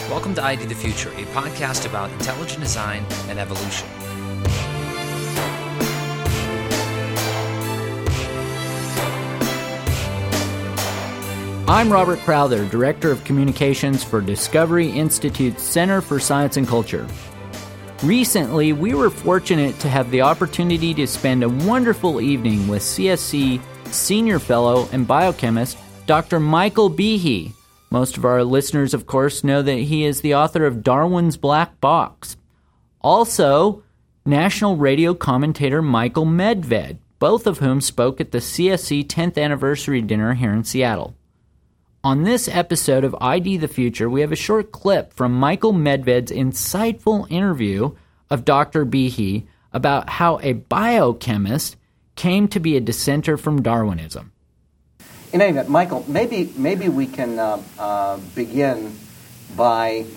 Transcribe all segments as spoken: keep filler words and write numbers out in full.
Welcome to I D the Future, a podcast about intelligent design and evolution. I'm Robert Crowther, Director of Communications for Discovery Institute's Center for Science and Culture. Recently, we were fortunate to have the opportunity to spend a wonderful evening with C S C Senior Fellow and biochemist Doctor Michael Behe. Most of our listeners, of course, know that he is the author of Darwin's Black Box. Also, national radio commentator Michael Medved, both of whom spoke at the C S C tenth Anniversary Dinner here in Seattle. On this episode of I D the Future, we have a short clip from Michael Medved's insightful interview of Doctor Behe about how a biochemist came to be a dissenter from Darwinism. In any event, Michael, maybe maybe we can uh, uh, begin by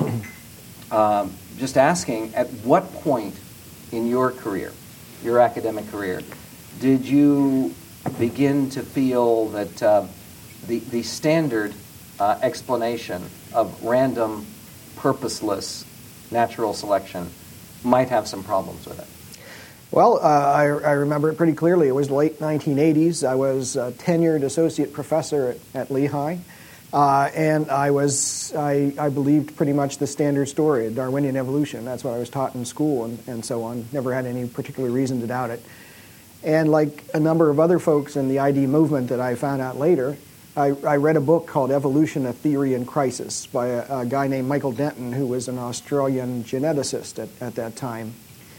uh, just asking, at what point in your career, your academic career, did you begin to feel that uh, the, the standard uh, explanation of random, purposeless natural selection might have some problems with it? Well, uh, I, I remember it pretty clearly. It was the late nineteen eighties. I was a tenured associate professor at, at Lehigh, uh, and I was I, I believed pretty much the standard story, Darwinian evolution. That's what I was taught in school and, and so on. Never had any particular reason to doubt it. And like a number of other folks in the I D movement that I found out later, I, I read a book called Evolution, A Theory in Crisis by a, a guy named Michael Denton, who was an Australian geneticist at, at that time.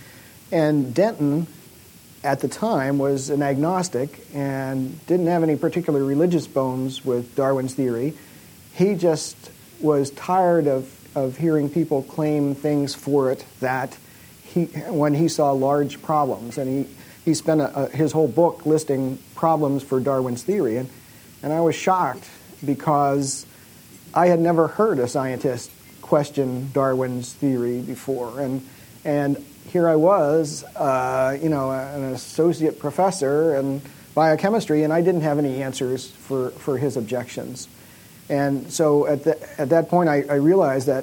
And Denton, at the time, was an agnostic and didn't have any particular religious bones with Darwin's theory. He just was tired of, of hearing people claim things for it that he, when he saw large problems. And he, he spent a, a, his whole book listing problems for Darwin's theory. And, and I was shocked because I had never heard a scientist question Darwin's theory before. And, and here I was, uh, you know, an associate professor in biochemistry, and I didn't have any answers for, for his objections. And so at, the, at that point, I, I realized that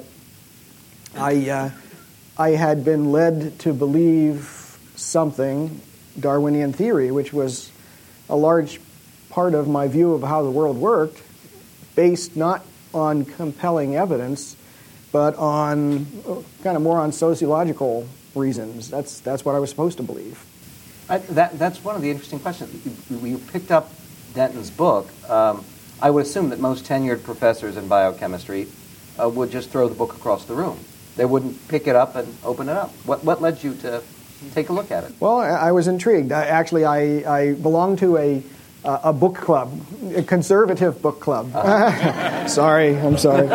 I, uh, I had been led to believe something, Darwinian theory, which was a large part of my view of how the world worked, based not on compelling evidence, but on kind of more on sociological reasons. That's that's what I was supposed to believe. I, that that's one of the interesting questions. You, you picked up Denton's book. Um, I would assume that most tenured professors in biochemistry uh, would just throw the book across the room. They wouldn't pick it up and open it up. What what led you to take a look at it? Well, I, I was intrigued. I, actually, I, I belonged to a uh, a book club, a conservative book club. Uh-huh. Sorry, I'm sorry.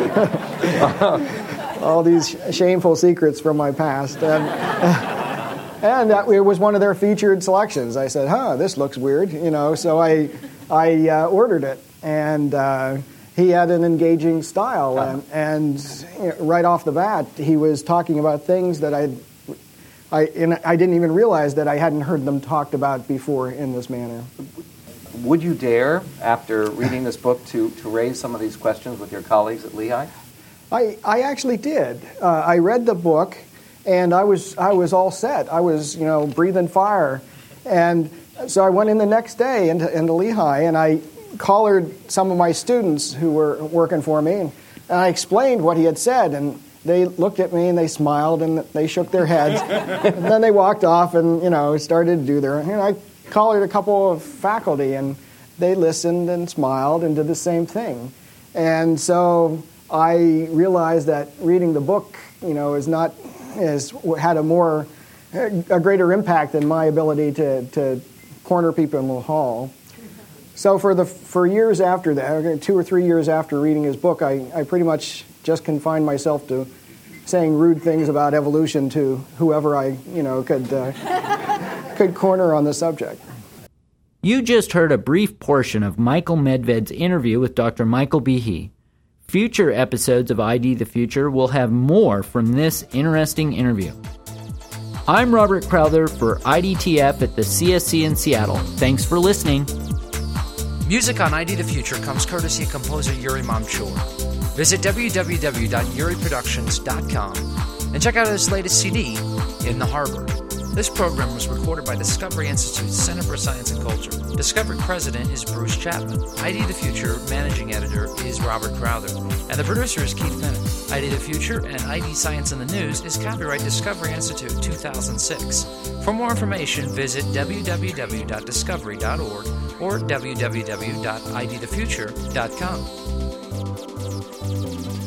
All these shameful secrets from my past. And, and that, it was one of their featured selections. I said, huh, this looks weird, you know, so I I uh, ordered it. And uh, he had an engaging style. And, and you know, right off the bat, he was talking about things that I'd, I and I didn't even realize that I hadn't heard them talked about before in this manner. Would you dare, after reading this book, to, to raise some of these questions with your colleagues at Lehigh? I, I actually did. Uh, I read the book, and I was I was all set. I was, you know, breathing fire. And so I went in the next day into, into Lehigh, and I collared some of my students who were working for me, and, and I explained what he had said, and they looked at me, and they smiled, and they shook their heads. And then they walked off and, you know, started to do their... You know, I collared a couple of faculty, and they listened and smiled and did the same thing. And so I realized that reading the book, you know, is not is had a more a greater impact than my ability to, to corner people in the hall. So for the for years after that, two or three years after reading his book, I, I pretty much just confined myself to saying rude things about evolution to whoever I you know could uh, could corner on the subject. You just heard a brief portion of Michael Medved's interview with Doctor Michael Behe. Future episodes of I D the Future will have more from this interesting interview. I'm Robert Crowther for I D T F at the C S C in Seattle. Thanks for listening. Music on I D the Future comes courtesy of composer Yuri Mamchur. Visit w w w dot yuri productions dot com and check out his latest C D, In the Harbor. This program was recorded by Discovery Institute's Center for Science and Culture. Discovery President is Bruce Chapman. I D the Future Managing Editor is Robert Crowther. And the producer is Keith Bennett. I D the Future and I D Science in the News is copyright Discovery Institute two thousand six. For more information, visit w w w dot discovery dot org or w w w dot i d the future dot com.